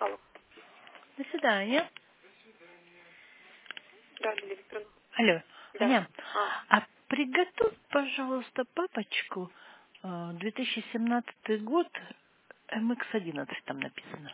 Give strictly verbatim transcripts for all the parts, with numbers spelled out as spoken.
Алло. До свидания. Да, Лилия Викторовна. Алло, Да. Аня, А, а приготовь, пожалуйста, папочку, э, две тысячи семнадцатый год, эм икс одиннадцать там написано.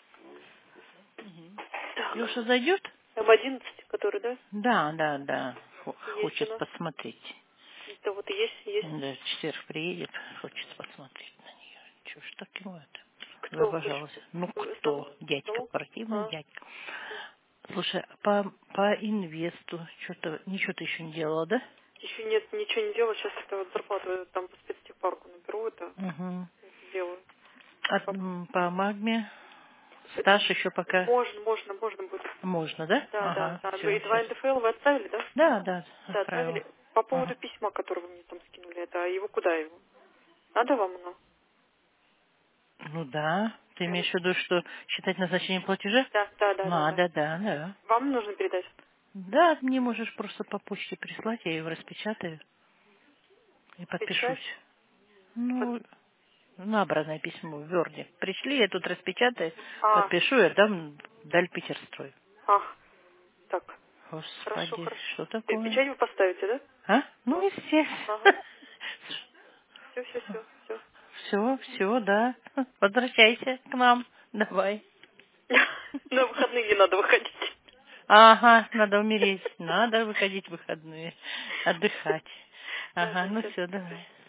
так. Леша зайдет? эм одиннадцать, который, да? Да, да, да, Хо- Есть у хочет нас. посмотреть. Это вот и есть, есть. Да, в четверг приедет, хочет посмотреть на нее. Чего ж так ему это? Кто хочет? Забожалась. Ну Э, кто? Сам, Дядька, самого? противный А, дядька. Слушай, по, по инвесту, что-то, ничего ты еще не делала, да? еще нет, ничего не делаю. Сейчас это вот зарплату э, там по спецтехпарку наберу, это Угу. сделаю. А, Поп- м, по магме э, стаж еще пока Можно, можно, можно будет. можно, да? Да, да, Ага, да. все, И два сейчас. эн дэ эф эл вы отправили, да? Да, да, Да, отправила. отправили. По поводу Ага. письма, которое вы мне там скинули, это его куда его? Надо вам оно? Ну да. Ты Прямо? имеешь в виду, что считать назначение платежа? Да, да, да, да, да. Надо, да, да. Вам нужно передать? Да, мне можешь просто по почте прислать, я его распечатаю и Печать? подпишусь. Ну, набранное письмо в Верде. Пришли, я тут распечатаю, А, подпишу и отдам Даль Питерстрой. ах, так. Хорошо, Господи, хорошо. что Пе- такое? Печать вы поставите, да? А? Ну, А, ага. естественно. Все, все, все, все. Все, все, да. Возвращайся к нам. Давай. На выходные не надо выходить. Ага, надо умереть. Надо выходить в выходные. Отдыхать. Да, Ага, да, ну все, все, все. давай.